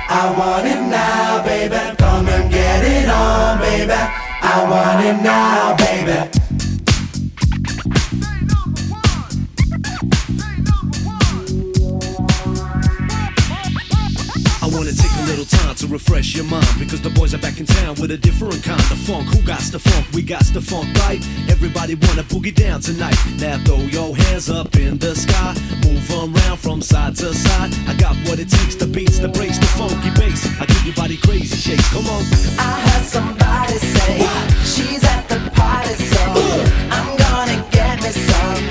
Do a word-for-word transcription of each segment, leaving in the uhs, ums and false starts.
I want it now, baby. Come and get it on, baby. I want it now, baby. I wanna take a little time to refresh your mind, because the boys are back in town with a different kind of funk. Who got the funk? We got the funk, right? Everybody wanna boogie down tonight. Now throw your hands up in the sky, move around from side to side. I got what it takes, the beats, the breaks, the funky bass. I give your body crazy shakes, come on. I heard somebody say she's at the party, so I'm gonna get me some.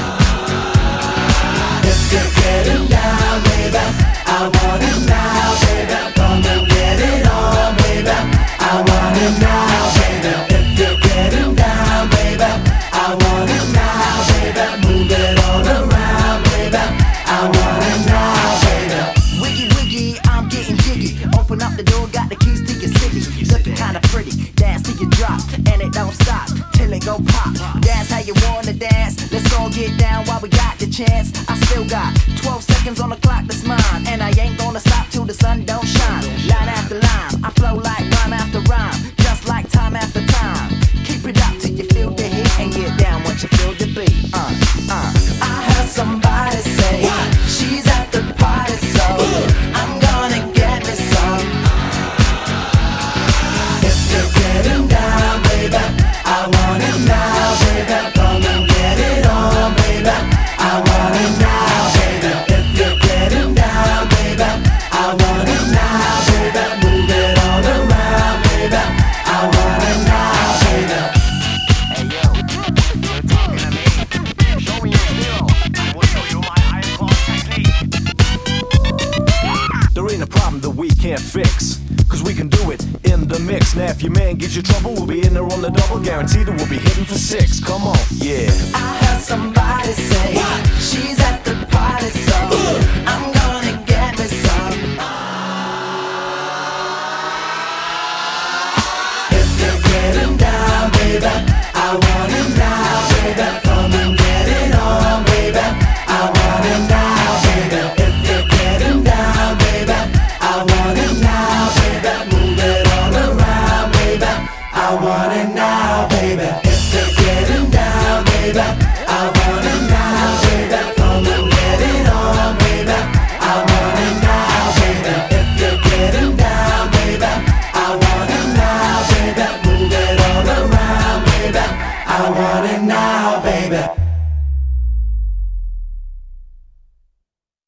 If you're getting down, baby, I want it now, baby. Come and get it on, baby. I want it now, baby. If you're getting down, baby, I want it now, baby. Move it all around, baby. I want it now, baby. Wiggy wiggy, I'm getting jiggy. Open up the door, got the keys to your city. Looking kinda pretty, dance till you drop, and it don't stop till it go pop. That's how you wanna dance. Let's all get down while we got the chance. I still got twelve seconds on the clock, that's mine, and I ain't gonna stop till the sun don't shine. Line after line, I flow like rhyme after rhyme, just like time after time. Keep it up till you feel the heat, and get down once you feel the beat. Uh, uh. I heard somebody say she's at the party, so I'm gonna get me some. If you're getting down, baby, I want it now, baby. Come and get it on, baby. I want it now, baby. If you're getting down, baby, I want it now, baby. Move it all around, baby. I want it now, baby. Hey yo, you're talking to me. Show me your skill. I will show you my iron claw technique. There ain't a problem that we can't fix, cause we can do it in the mix. Now if your man gives you trouble, we'll be in there on the double. Guaranteed that we'll be hitting for six. Come on, yeah. I heard somebody say